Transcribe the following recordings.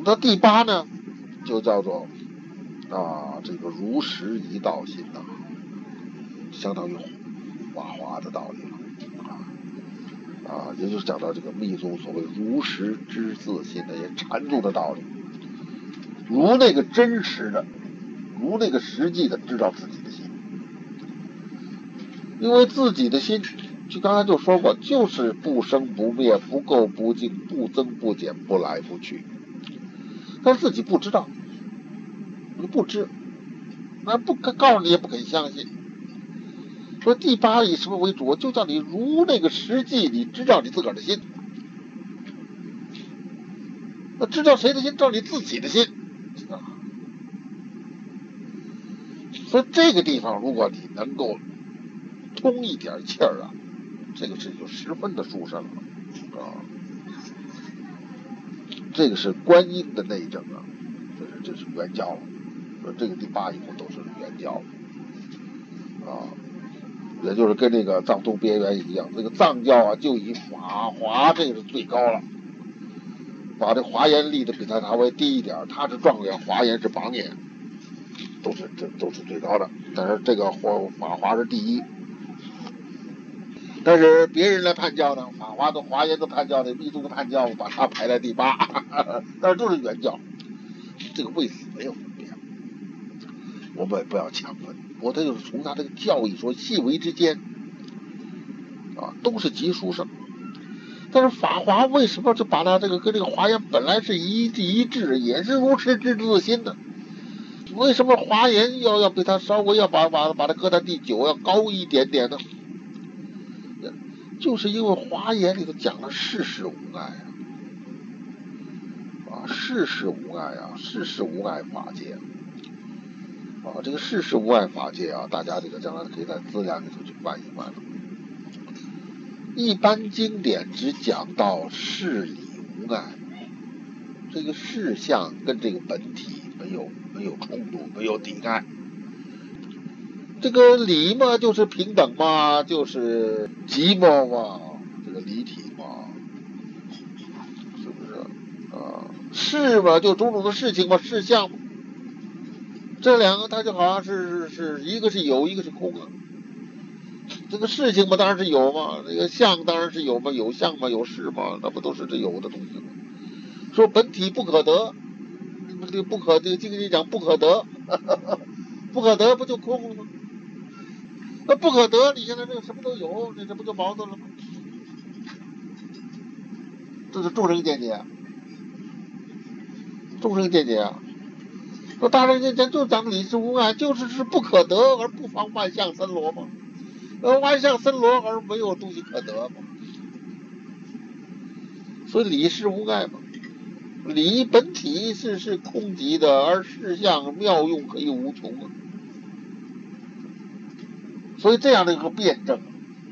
那第八呢，就叫做这个如实一道心呐，相当于法华的道理了也就是讲到这个密宗所谓如实知自心的也禅宗的道理，如那个真实的，如那个实际的知道自己的心，因为自己的心就刚才就说过，就是不生不灭，不垢不净，不增不减，不来不去，但是自己不知道，你不知，那不告诉你也不肯相信。说第八以什么为主？就叫你如那个实际，你知道你自个儿的心。那知道谁的心？知道你自己的心所以这个地方，如果你能够通一点气儿这个事就十分的殊胜了这个是观音的内证这是圆教了。说这个第八以后都是圆教也就是跟那个藏通边缘一样，这个藏教就以法华这个是最高了，把这华严立的比他稍微低一点，他是状元，华严是榜眼，都是最高的。但是这个法华是第一，但是别人来判教呢，法华的华严的判教的密宗的判教，把他排在第八，但是都是圆教，这个为死没有分别，我们也不要强分。我这就是从他这个教义说细微之间都是极殊胜。但是法华为什么就把它这个跟这个华严本来是一致，也是如实知自心的？为什么华严要比它稍微要把它搁在第九要高一点点呢？就是因为华严里头讲了世事无碍世事无碍世事无碍法界这个世事无碍法界大家这个将来可以在资料里头去翻一翻。一般经典只讲到事理无碍，这个事相跟这个本体没有冲突，没有抵赖。这个理嘛，就是平等嘛，就是寂寞嘛，这个离体嘛，是不是事嘛，就种种的事情嘛，事相嘛，这两个它就好像是一个是有，一个是空这个事情嘛，当然是有嘛，这个相当然是有嘛，有相嘛，有事嘛，那不都是这有的东西吗？说本体不可得，这个经里讲不可得，不可得不就空了吗？那不可得，你现在这个什么都有，这不就矛盾了吗？这是众生见解，说大乘见解就讲理事无碍，就是不可得而不妨万象森罗嘛。万象森罗而没有东西可得嘛，所以理事无碍嘛。理本体是空寂的，而事相妙用可以无穷所以这样的一个辩证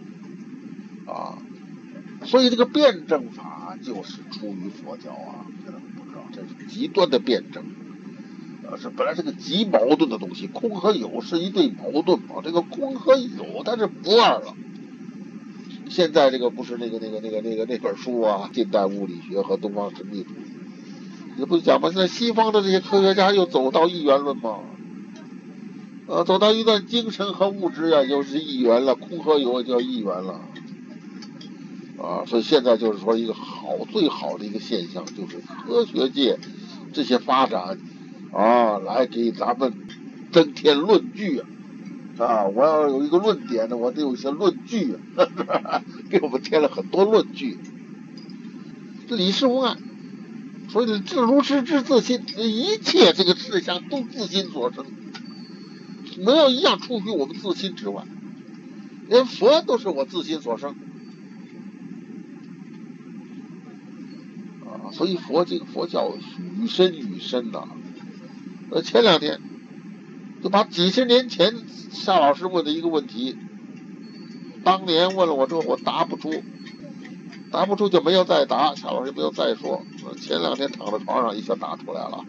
所以这个辩证法就是出于佛教这个不知道，这是极端的辩证是本来是个极矛盾的东西，空和有是一对矛盾嘛，这个空和有它是不二了。现在这个不是那本书近代物理学和东方神秘主义，这不讲吗？现在西方的这些科学家又走到一元论嘛，走到一段精神和物质就是一元了，空和有就叫一元了所以现在就是说一个最好的一个现象，就是科学界这些发展来给咱们增添论据我要有一个论点呢，我得有一些论据给我们添了很多论据。理事无碍，所以如实知自心，一切这个事项都自心所生，没有一样出于我们自心之外，连佛都是我自心所生所以佛教与深前两天就把几十年前夏老师问的一个问题，当年问了我之后我答不出就没有再答，夏老师没有再说，前两天躺在床上一下答出来了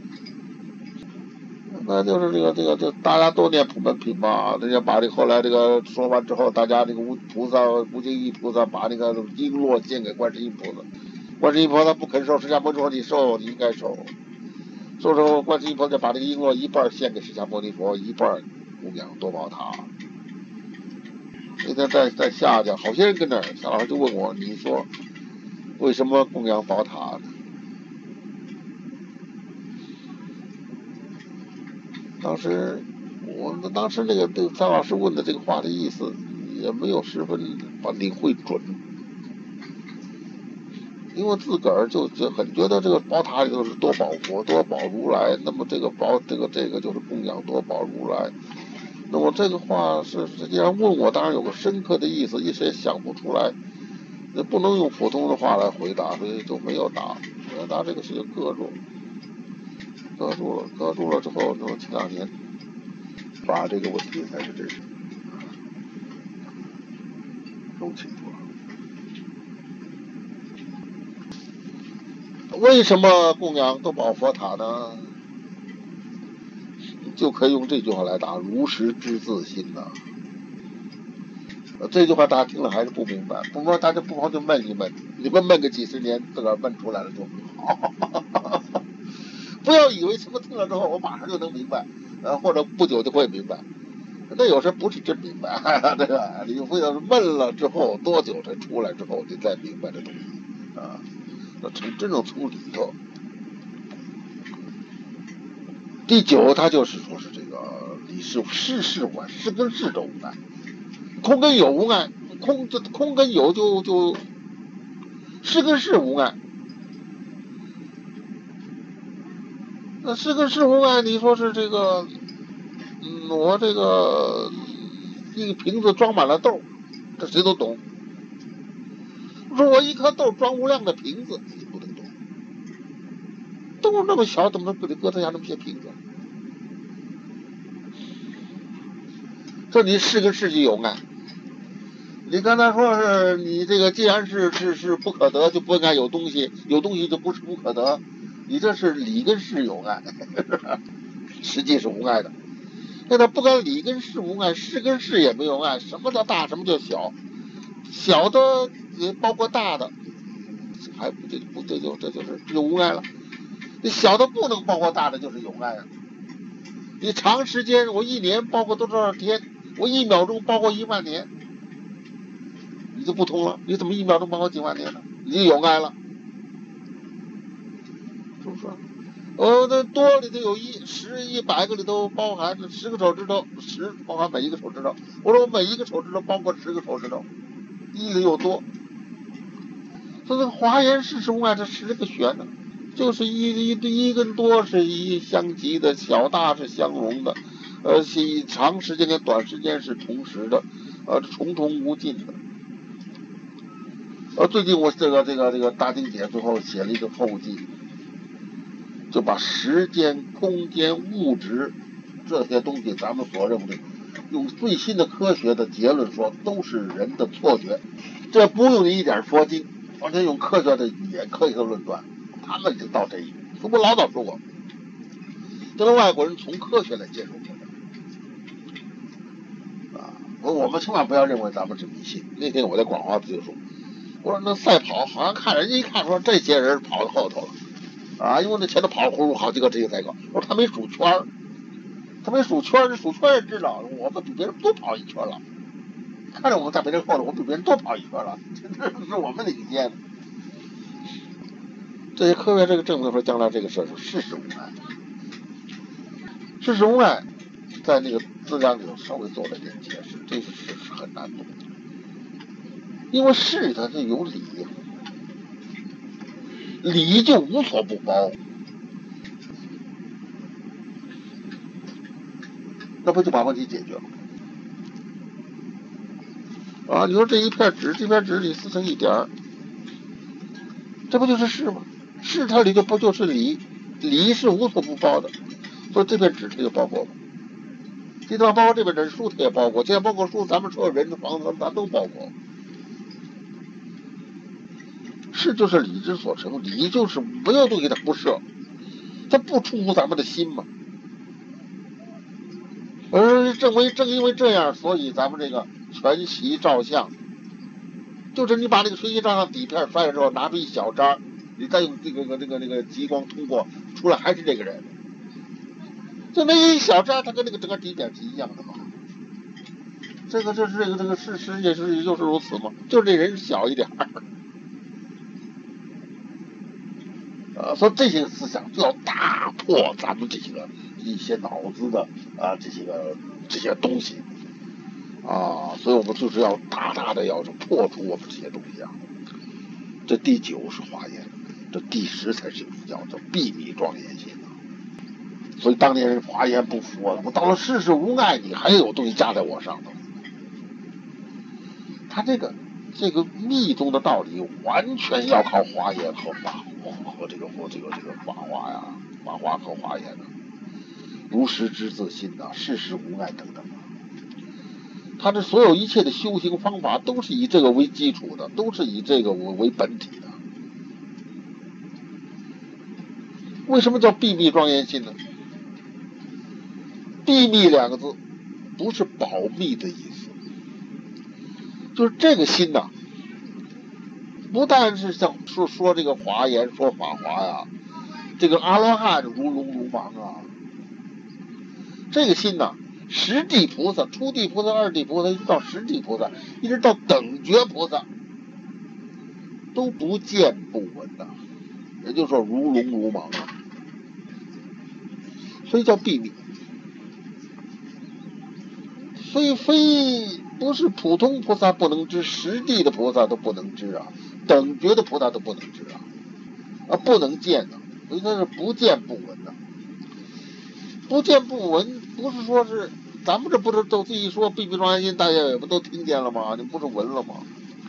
那就是这个大家都念普门品嘛，人家把后来这个说完之后，大家这个无尽意菩萨把那个璎珞献给观世音菩萨， 观世音菩萨不肯收，释迦牟尼说你收，你应该收。收之后，观世音菩萨把这个璎珞一半献给释迦牟尼佛，一半供养多宝塔。那天在下去，好些人跟那儿，夏老师就问我，你说为什么供养宝塔呢？当时那个张老师问的这个话的意思也没有十分把领会准，因为自个儿就很觉得这个宝塔里头是多宝佛、多宝如来，那么这个就是供养多宝如来。那么这个话是实际上问我，当然有个深刻的意思，一时也想不出来，也不能用普通的话来回答，所以就没有答。答这个事情搁住了之后，就前2年把这个问题才是真是弄清楚了。为什么供养多宝佛塔呢？就可以用这句话来答：如实知自心呐。这句话大家听了还是不明白，不过大家不妨就问一问，你们问个几十年，自个儿问出来了就很好。不要以为什么听了之后我马上就能明白，或者不久就会明白，那有时不是真明白，对吧？你非要是问了之后多久才出来之后，你再明白这东西啊，那真正从里头。第9，它就是说是这个理事事无碍，是跟事都无碍，空跟有无碍，空跟有是跟事无碍。那是跟事无碍，你说是这个，我这个一个瓶子装满了豆，这谁都懂。说我一颗豆装无量的瓶子，你不能懂。豆那么小，怎么不得搁得下那么些瓶子？这你是跟事就有碍。你刚才说是你这个既然是不可得，就不应该有东西，有东西就不是不可得。你这是理跟事有碍，实际是无碍的。那他不管理跟事无碍，事跟事也没有碍。什么叫大，什么叫小？小的也包括大的，还不这就是有无碍了。你小的不能包括大的，就是有碍啊。你长时间，我1年包括多少天，我1秒钟包括1万年，你就不通了。你怎么1秒钟包括几万年呢？你就有碍了。是不是？那多里头有10、100个里头包含着10个手指头，10包含每一个手指头。我说我每一个手指头包括10个手指头，1里有多。所以这个华严事无碍，这10个玄呢，就是一跟多是相即的，小大是相容的，长时间跟短时间是同时的，重无尽的。最近我这个大经典最后写了一个后记。就把时间、空间、物质这些东西，咱们所认为用最新的科学的结论说，都是人的错觉。这不用一点佛经，完全用科学的语言、科学的论断，他们就到这一步。我老早说过，这个外国人从科学来接受佛教我们千万不要认为咱们是迷信。那天我在广华寺就说，我说那赛跑好像看人家一看说这些人跑到后头了。因为那前头跑呼噜好几个这个赛狗，我说他没数圈，这数圈也知道，我们比别人多跑1圈了。看着我们在别人后头，我们比别人多跑1圈了，这是我们领先。这些科学这个政策说，将来这个事是事无碍，事无碍，在那个资料里头稍微做了点解释，这个事是很难懂，因为事它是有理。理就无所不包，那不就把问题解决了？你说这一片纸里撕成一点，这不就是事吗？事它里就不就是理，理是无所不包的，所以这片纸它就包括了。这地方包括这边人书，它也包括，这也包括书，咱们所有人的房子，咱都包括。事就是理之所成，理就是没有东西它不是，它不出乎咱们的心嘛。而正因为这样，所以咱们这个全息照相，就是你把这个全息照相底片摔了之后，拿出一小张， 你再用这个极光通过出来还是这个人，就那一小渣，它跟那个整个底点是一样的嘛。这个事实也就是如此嘛，就是这人小一点所以这些思想就要打破咱们这些个一些脑子的这些东西所以我们就是要大大的要破除我们这些东西啊。这第9是华严，这第10才是叫秘密庄严心所以当年人华严不服我到了世事无碍，你还有东西加在我上头。他这个密宗的道理完全要靠华严和法华呀，法华和华严的如实知自心世事无碍等等他这所有一切的修行方法都是以这个为基础的，都是以这个为本体的。为什么叫秘密庄严心呢？秘密2个字不是保密的意思，就是这个心不但是像说这个华严说法华呀，这个阿罗汉如龙如芒这个心十地菩萨、初地菩萨、二地菩萨，一直到十地菩萨，一直到等觉菩萨，都不见不闻也就是说如龙如芒所以叫秘密。所以不是普通菩萨不能知，十地的菩萨都不能知等觉的菩萨都不能知不能见所以它是不见不闻不见不闻不是说是咱们这不是都自己说秘密庄严心，大家也不都听见了吗？你不是闻了吗？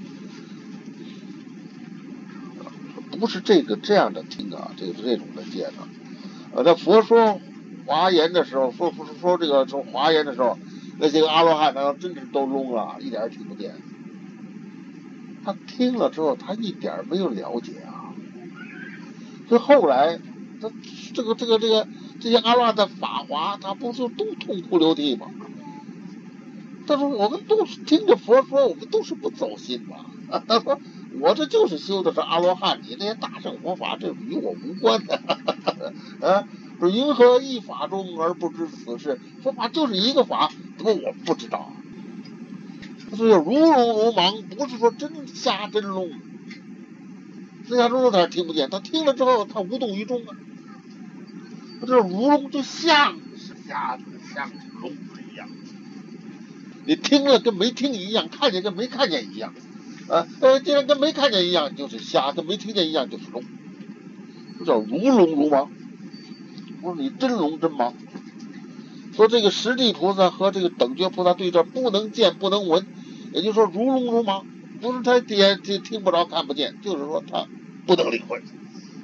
不是这样的听这种的见那佛说华严的时候，说这个说华严的时候，那些个阿罗汉真是都聋了，一点也听不见。他听了之后，他一点没有了解所以后来他这些阿罗汉的法华，他不是都痛哭流涕吗？他说我们都是听着佛说，我们都是不走心嘛。他说我这就是修的是阿罗汉，你那些大乘佛法这与我无关的说云何一法中而不知此事？佛法就是一个法，怎么我不知道？所以如聋如盲，不是说真瞎真聋，真瞎真聋他听不见，他听了之后他无动于衷这如聋就像是瞎子，像是聋子一样。你听了跟没听一样，看见跟没看见一样既然跟没看见一样就是瞎，跟没听见一样就是聋，这叫如聋如盲。不是你真聋真盲。说这个十地菩萨和这个等觉菩萨对这不能见不能闻，也就是说如聋如盲，不是他听不着看不见，就是说他不能领会。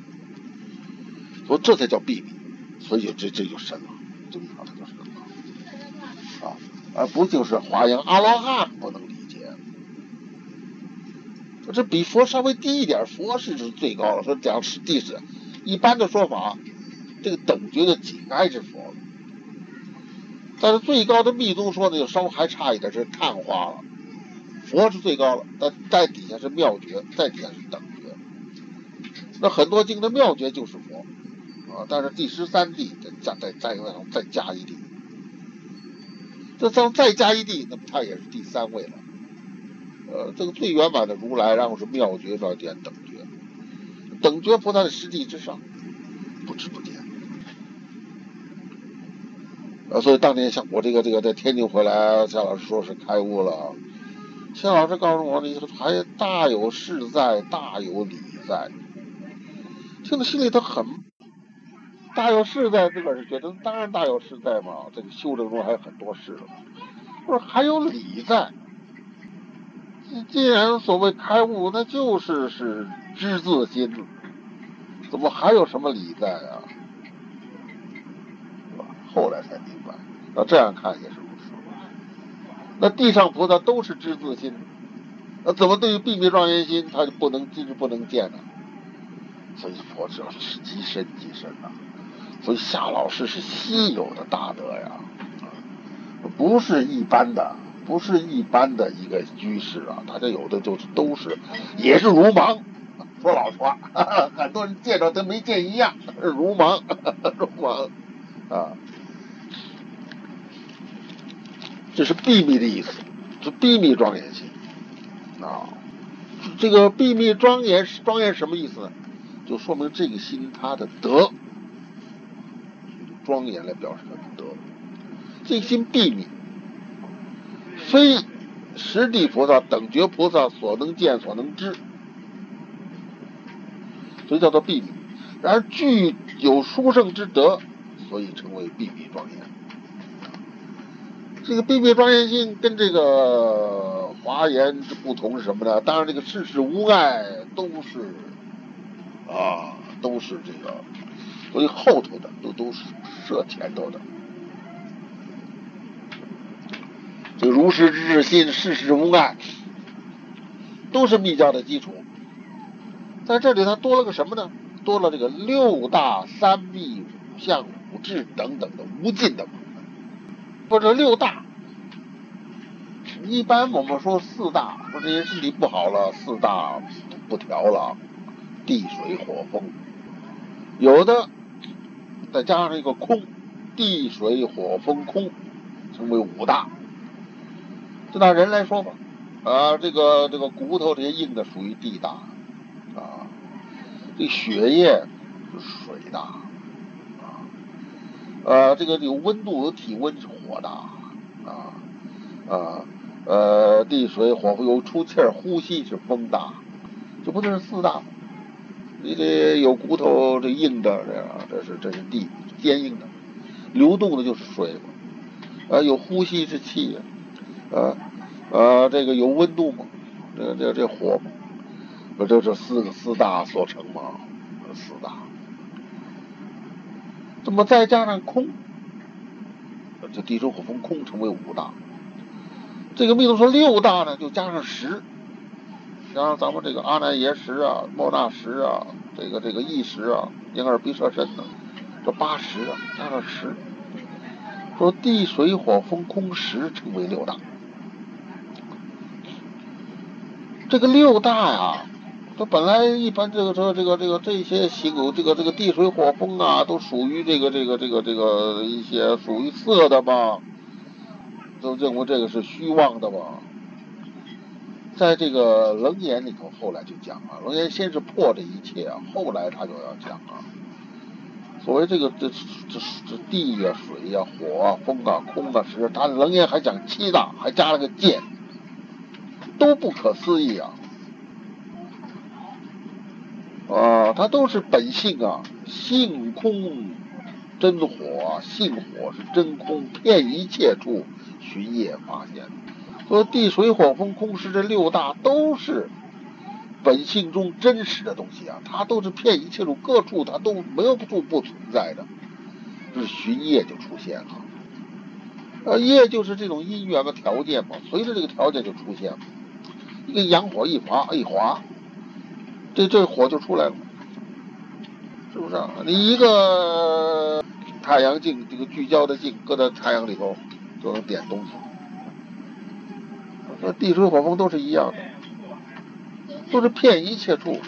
说这才叫秘密，所以这就深了，这地方它就深了而不就是华严阿罗汉不能理解。这比佛稍微低一点，佛是最高了。说讲地是一般的说法，这个等觉的紧挨着佛，但是最高的密宗说的就稍微还差一点，是看化了。佛是最高了，但在底下是妙觉，在底下是等觉。那很多经的妙觉就是佛但是第13地再加一地，这再加一地，那么它也是第3位了。这个最圆满的如来，然后是妙觉、妙见、等觉。等觉菩萨的实际之上，不知不见。所以当年像我这个在天津回来，夏老师说是开悟了。夏老师告诉我，你还大有事在，大有理在。听着心里头很大有事在，自个儿是觉得当然大有事在嘛，这个修正中还有很多事了。我说还有理在。既然所谓开悟，那就是知自心，怎么还有什么理在后来才明白，那这样看也是如此。那地上菩萨都是知自心，那怎么对于秘密庄严心他就不能知不能见呢？所以佛知道是极深极深所以夏老师是稀有的大德呀，不是一般的一个居士大家有的都是也是如盲说老实话，很多人见着跟没见一样，如盲，如盲啊。这是秘密的意思，是秘密庄严性啊。这个秘密庄严什么意思呢？就说明这个心它的德，庄严来表示它的德。这个心秘密，非实地菩萨等觉菩萨所能见所能知，所以叫做秘密。然而具有殊胜之德，所以称为秘密庄严。这个秘密庄严性跟这个华严之不同是什么呢？当然这个世事无碍都是这个所以后头的都是设前头的。这个如实之心，世事无碍，都是密教的基础。在这里它多了个什么呢？多了这个六大三密五相五智等等的无尽的部分。或者六大，一般我们说四大，说这些身体不好了，四大不调了，地水火风。有的再加上一个空，地水火风空，成为五大。就拿人来说吧，这个骨头这些硬的属于地大啊，这血液是水大这个有温度有体温是火大地水火风有出气儿呼吸是风大，这不就是四大吗？你这有骨头这硬的这是地坚硬的，流动的就是水嘛，有呼吸是气这个有温度嘛，这火嘛，不这四大所成嘛，四大。那么再加上空，这地水火风空成为五大。这个密宗说六大呢，就加上十，像咱们这个阿难耶识莫那识这个意识眼耳鼻舌身这八识加上十，说地水火风空十成为六大。这个六大它本来一般这些形容这个地水火风都属于这个一些属于色的吧，都认为这个是虚妄的吧。在这个楞严里头，后来就讲楞严先是破这一切后来他就要讲所谓这地水火风空实，他楞严还讲七大，还加了个见，都不可思议它都是本性性空真火，性火是真空，遍一切处寻业发现。所以地水火风空实这六大都是本性中真实的东西它都是遍一切处各处它都没有处不存在的，就是寻业就出现了。业就是这种因缘的条件嘛，随着这个条件就出现了。一个阳火一划，这火就出来了，是不是你一个太阳镜，这个聚焦的镜搁在太阳里头就能点东西。地水火风都是一样的，都是遍一切处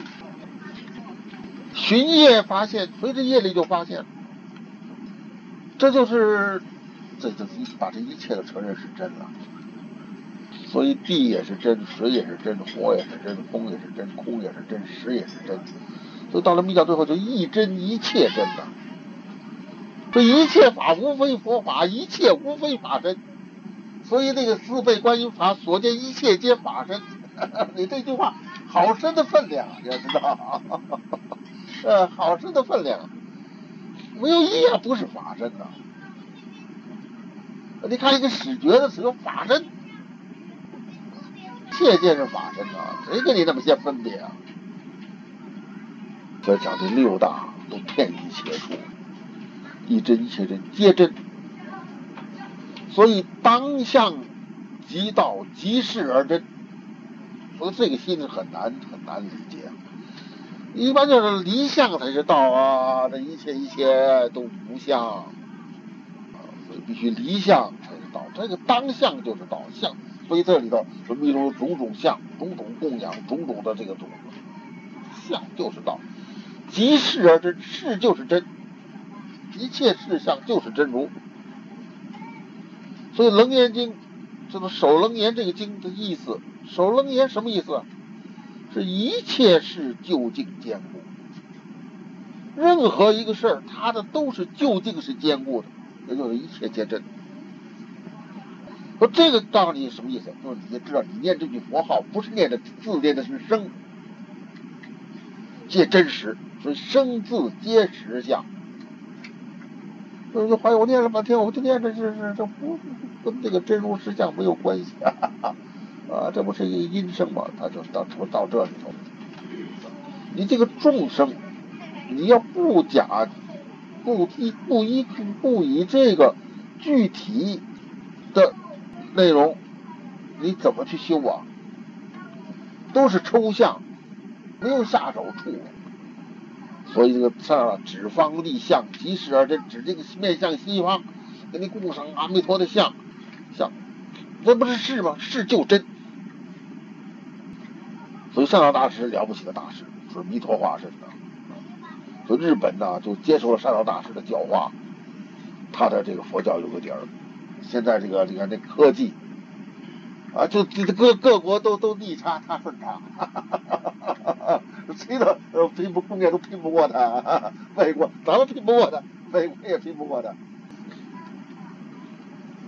寻业发现，随着业力就发现，这就是把这一切都承认是真了。所以地也是真，水也是真，火也是真，风也是真，空也是真，实也是真。所以到了密教最后就一真一切真了。这一切法无非佛法，一切无非法身。所以那个四倍观音法所见一切皆法身，你这句话好深的分量你要知道好深的分量，没有一样不是法身你看一个始觉的只有法身，切见是法身谁跟你那么些分别所以讲这六大都遍一切处，一真一切真皆真。所以当相即道，即事而真。所以这个心是很难理解。一般就是离相才是道这一切都无相所以必须离相才是道。这个当相就是道相，所以这里头密宗有种种相，种种供养，种种的这个种相就是道，即事而真，事就是真，一切事相就是真如。所以《楞严经》就是首楞严这个经的意思，首楞严什么意思？是一切事究竟坚固，任何一个事儿，它的都是究竟是坚固的，也就是一切皆真。说这个告诉你什么意思？就是你知道，你念这句佛号不是念的字，念的是声，皆真实，所以声字皆实相。就还有我念了半天，我就念这这不跟这个真如实相没有关系啊，这不是一个音声吗？他就到这里头，你这个众生，你要不以这个具体的内容，你怎么去修啊？都是抽象，没有下手处。所以这个指方立相，即事而真，指这个面向西方，给你供上阿弥陀的像，这不是事吗？事就真。所以上道大师了不起的大师，是弥陀化身的。所以日本呢就接受了上道大师的教化，他的这个佛教有个底儿。现在这个你看这科技啊，就各国都逆差，他顺差，谁的工业都拼不过他，美国咱们拼不过他，美国也拼不过他。